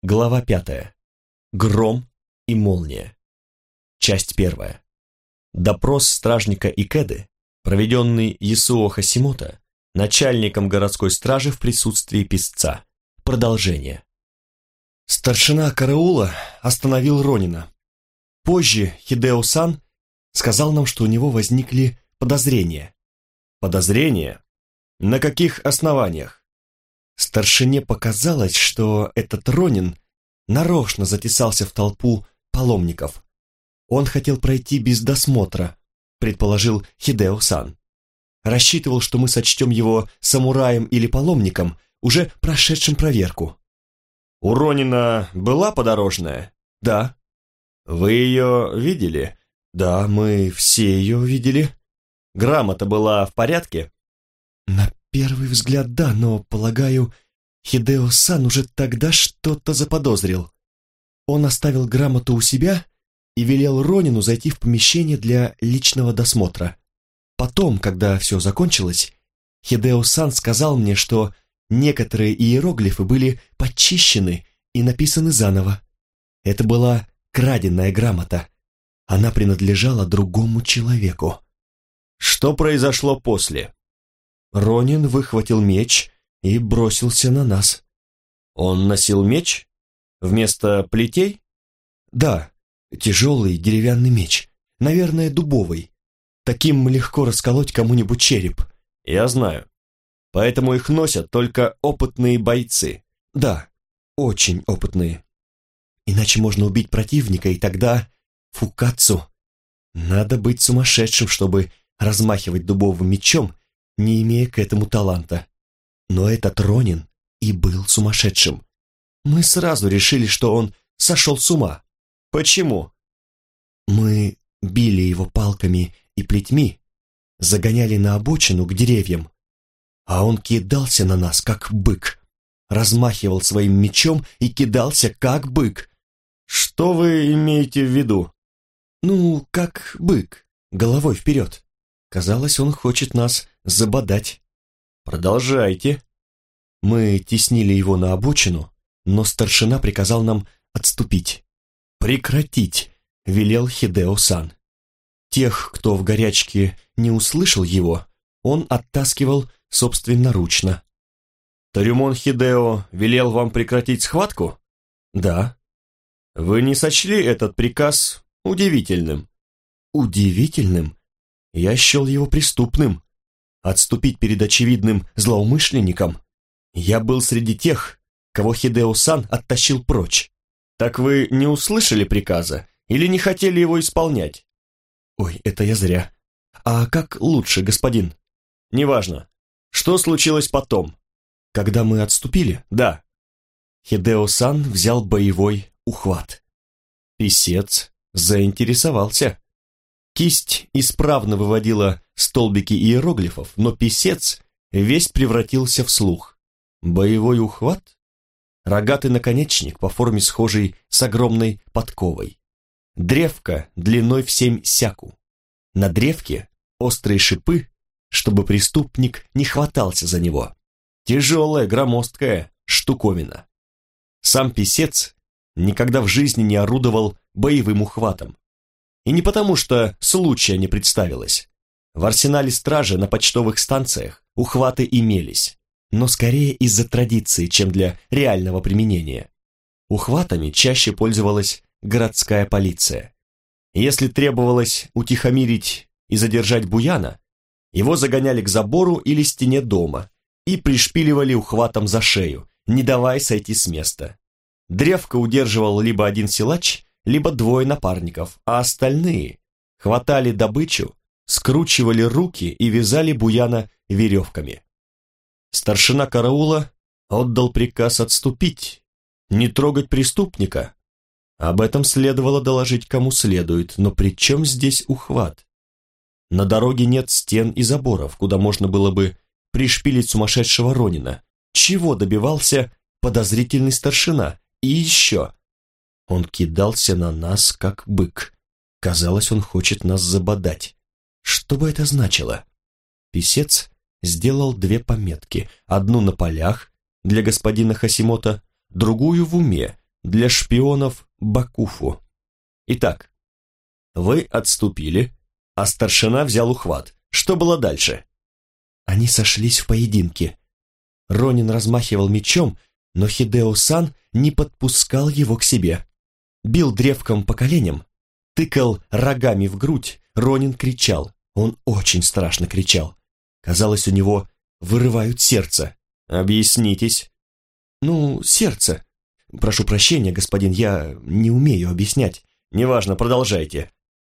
Глава 5. Гром и молния. Часть 1. Допрос стражника Икеды, проведенный Ясуо Хасимото, начальником городской стражи в присутствии писца. Продолжение. Старшина караула остановил Ронина. Позже Хидео-сан сказал нам, что у него возникли подозрения. Подозрения? На каких основаниях? Старшине показалось, что этот Ронин нарочно затесался в толпу паломников. Он хотел пройти без досмотра, предположил Хидео-сан. Рассчитывал, что мы сочтем его самураем или паломником, уже прошедшим проверку. У Ронина была подорожная? Да. Вы ее видели? Да, мы все ее видели. Грамота была в порядке? На первый взгляд, да, но, полагаю, Хидео-сан уже тогда что-то заподозрил. Он оставил грамоту у себя и велел Ронину зайти в помещение для личного досмотра. Потом, когда все закончилось, Хидео-сан сказал мне, что некоторые иероглифы были почищены и написаны заново. Это была краденая грамота. Она принадлежала другому человеку. Что произошло после? Ронин выхватил меч и бросился на нас. Он носил меч? Вместо плетей? Да, тяжелый деревянный меч, наверное, дубовый. Таким легко расколоть кому-нибудь череп. Я знаю. Поэтому их носят только опытные бойцы. Да, очень опытные. Иначе можно убить противника, и тогда фукацу. Надо быть сумасшедшим, чтобы размахивать дубовым мечом, не имея к этому таланта. Но этот Ронин и был сумасшедшим. Мы сразу решили, что он сошел с ума. Почему? Мы били его палками и плетьми, загоняли на обочину к деревьям, а он кидался на нас, как бык, размахивал своим мечом и кидался, как бык. Что вы имеете в виду? Ну, как бык, головой вперед. Казалось, он хочет нас забодать. Продолжайте. Мы теснили его на обочину, но старшина приказал нам отступить. Прекратить, велел Хидео-сан. Тех, кто в горячке не услышал его, он оттаскивал собственноручно. Тарюмон Хидео велел вам прекратить схватку? Да. Вы не сочли этот приказ удивительным? Удивительным? Я счел его преступным. Отступить перед очевидным злоумышленником? Я был среди тех, кого Хидео-сан оттащил прочь. Так вы не услышали приказа или не хотели его исполнять? Ой, это я зря. А как лучше, господин? Неважно. Что случилось потом? Когда мы отступили? Да. Хидео-сан взял боевой ухват. Писец заинтересовался. Кисть исправно выводила столбики иероглифов, но писец весь превратился в слух. Боевой ухват? Рогатый наконечник по форме схожий с огромной подковой. Древко длиной в 7 сяку. На древке острые шипы, чтобы преступник не хватался за него. Тяжелая, громоздкая штуковина. Сам писец никогда в жизни не орудовал боевым ухватом. И не потому, что случая не представилось. В арсенале стражи на почтовых станциях ухваты имелись, но скорее из-за традиции, чем для реального применения. Ухватами чаще пользовалась городская полиция. Если требовалось утихомирить и задержать буяна, его загоняли к забору или стене дома и пришпиливали ухватом за шею, не давая сойти с места. Древко удерживал либо один силач, либо двое напарников, а остальные хватали добычу, скручивали руки и вязали буяна веревками. Старшина караула отдал приказ отступить, не трогать преступника. Об этом следовало доложить кому следует, но при чем здесь ухват? На дороге нет стен и заборов, куда можно было бы пришпилить сумасшедшего Ронина. Чего добивался подозрительный старшина? И еще... Он кидался на нас, как бык. Казалось, он хочет нас забодать. Что бы это значило? Писец сделал 2 пометки. Одну на полях для господина Хасимото, другую в уме, для шпионов Бакуфу. Итак, вы отступили, а старшина взял ухват. Что было дальше? Они сошлись в поединке. Ронин размахивал мечом, но Хидео-сан не подпускал его к себе. Бил древком по коленям, тыкал рогами в грудь. Ронин кричал. Он очень страшно кричал. Казалось, у него вырывают сердце. Объяснитесь. Сердце. Прошу прощения, господин, я не умею объяснять. Неважно, продолжайте.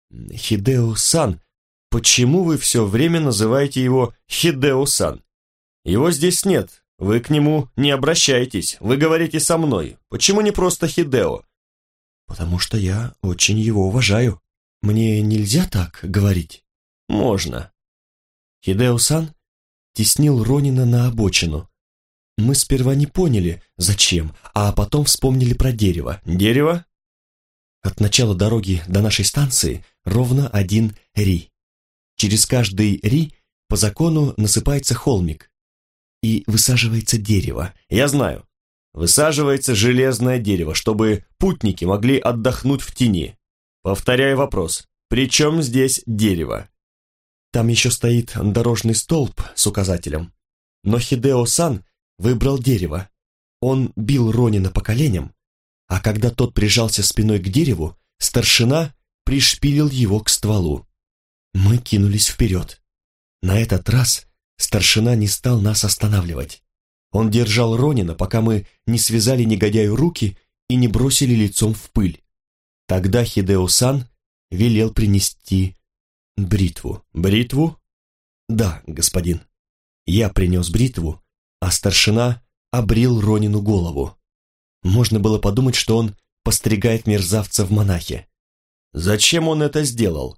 Хидео-сан, почему вы все время называете его Хидео-сан? Его здесь нет, вы к нему не обращаетесь, вы говорите со мной. Почему не просто Хидео? Потому что я очень его уважаю. Мне нельзя так говорить? Можно. Хидео-сан теснил Ронина на обочину. Мы сперва не поняли, зачем, а потом вспомнили про дерево. Дерево? От начала дороги до нашей станции ровно 1 ри. Через каждый ри по закону насыпается холмик и высаживается дерево. Я знаю. Высаживается железное дерево, чтобы путники могли отдохнуть в тени. Повторяю вопрос. При чем здесь дерево? Там еще стоит дорожный столб с указателем. Но Хидео-сан выбрал дерево. Он бил Ронина по коленям, а когда тот прижался спиной к дереву, старшина пришпилил его к стволу. Мы кинулись вперед. На этот раз старшина не стал нас останавливать. Он держал Ронина, пока мы не связали негодяю руки и не бросили лицом в пыль. Тогда Хидео-сан велел принести бритву. Бритву? Да, господин. Я принес бритву, а старшина обрил Ронину голову. Можно было подумать, что он постригает мерзавца в монахе. Зачем он это сделал?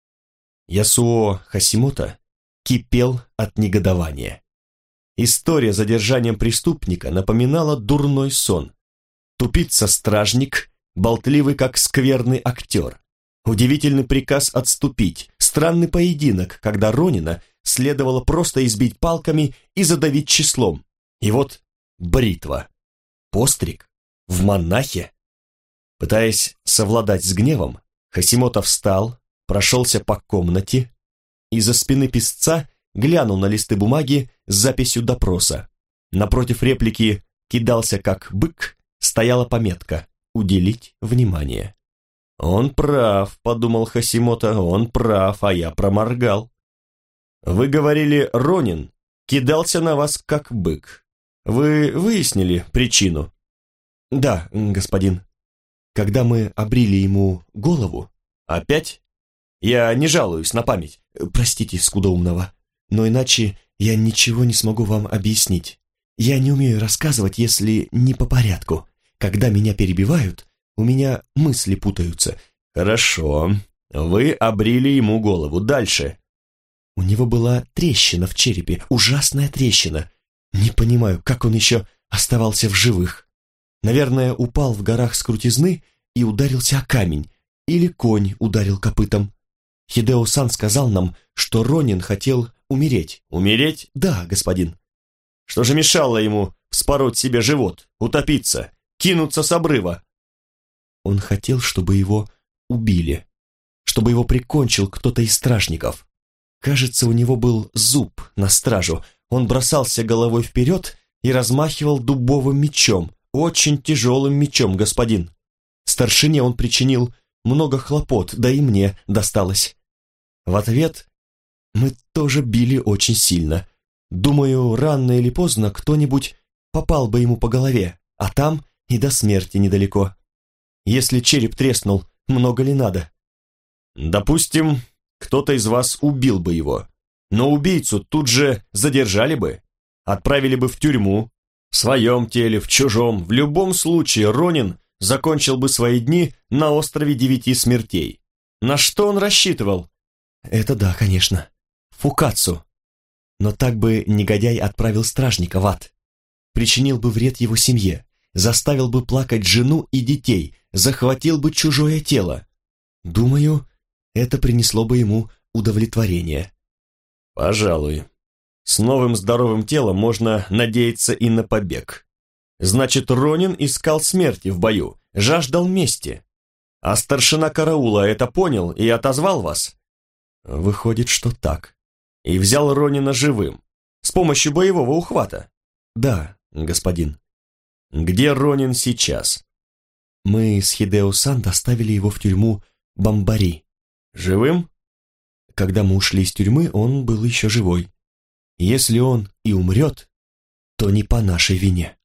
Ясуо Хасимото кипел от негодования. История с задержанием преступника напоминала дурной сон. Тупица-стражник, болтливый как скверный актер. Удивительный приказ отступить, странный поединок, когда Ронина следовало просто избить палками и задавить числом. И вот бритва. Постриг? В монахе? Пытаясь совладать с гневом, Хасимото встал, прошелся по комнате, из-за спины писца глянул на листы бумаги с записью допроса. Напротив реплики «кидался как бык» стояла пометка «уделить внимание». «Он прав», — подумал Хасимото, — «он прав, а я проморгал». «Вы говорили, Ронин кидался на вас как бык. Вы выяснили причину?» «Да, господин. Когда мы обрили ему голову...» «Опять? Я не жалуюсь на память. Простите, скудоумного, но иначе я ничего не смогу вам объяснить. Я не умею рассказывать, если не по порядку. Когда меня перебивают, у меня мысли путаются». «Хорошо. Вы обрили ему голову. Дальше?» «У него была трещина в черепе, ужасная трещина. Не понимаю, как он еще оставался в живых. Наверное, упал в горах с крутизны и ударился о камень, или конь ударил копытом. Хидео-сан сказал нам, что Ронин хотел умереть». «Умереть?» «Да, господин». «Что же мешало ему вспороть себе живот, утопиться, кинуться с обрыва?» «Он хотел, чтобы его убили, чтобы его прикончил кто-то из стражников. Кажется, у него был зуб на стражу. Он бросался головой вперед и размахивал дубовым мечом, очень тяжелым мечом, господин. Старшине он причинил много хлопот, да и мне досталось. В ответ мы тоже били очень сильно. Думаю, рано или поздно кто-нибудь попал бы ему по голове, а там и до смерти недалеко. Если череп треснул, много ли надо?» «Допустим, кто-то из вас убил бы его, но убийцу тут же задержали бы, отправили бы в тюрьму, в своем теле, в чужом. В любом случае Ронин закончил бы свои дни на острове 9 смертей. На что он рассчитывал?» «Это да, конечно. Фукацу. Но так бы негодяй отправил стражника в ад. Причинил бы вред его семье, заставил бы плакать жену и детей, захватил бы чужое тело. Думаю, это принесло бы ему удовлетворение». «Пожалуй. С новым здоровым телом можно надеяться и на побег. Значит, Ронин искал смерти в бою, жаждал мести. А старшина караула это понял и отозвал вас? Выходит, что так. И взял Ронина живым, с помощью боевого ухвата. Да, господин. Где Ронин сейчас? Мы с Хидео-сан доставили его в тюрьму Бамбари. Живым? Когда мы ушли из тюрьмы, он был еще живой. Если он и умрет, то не по нашей вине.